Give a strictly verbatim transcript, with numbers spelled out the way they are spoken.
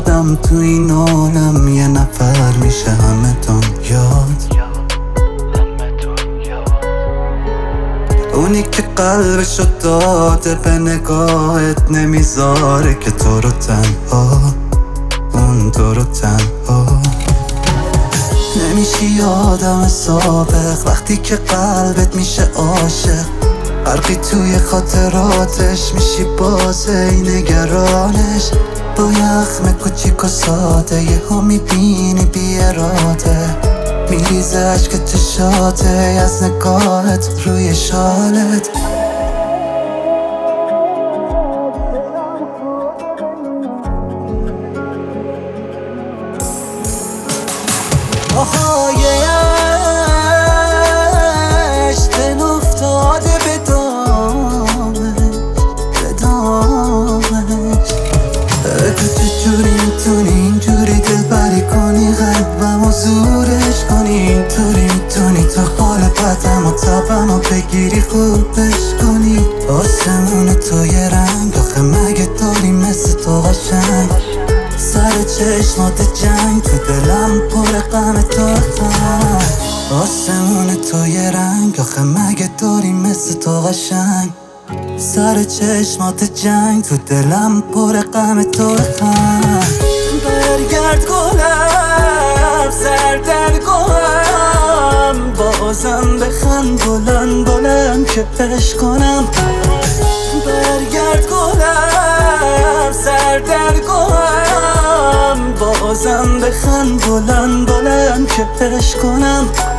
آدم تو این عالم یه نفر میشه همه دنیات، اونی که قلبشو داده به نگاهت نمیذاره که تو رو تنها، اون تو رو تنها. نمیشی آدم سابق وقتی که قلبت میشه عاشق، غرقی توی خاطراتش میشی بازه نگرانش. با یخم کوچیک و ساده یه ها میبینی بی اراده، میریزه عشق چشاته از نگاهت روی شالت. آهای عشق افتاده به دامش، به دامش. تو چجوری میتونی اینجوری دل بری کنی قلبم و زورش کنی؟ اینطوری میتونی تا حال بدم و تبم و بگیری خوبش کنی؟ آسمون تو یه رنگ آخه مگه داری مثل تو قشنگ؟ سر چشمات جنگ تو دلم پر غم تو غم. آسمون تو یه رنگ آخه مگه داری مثل تو قشنگ؟ سر چشمات جنگ تو دلم پر غم تو غم. برگرد گلم سر در گلم، بازم بخند بلند بلند که عشق کنم. برگرد گلم سر در گلم، بازم بخند بلند بلند که عشق کنم.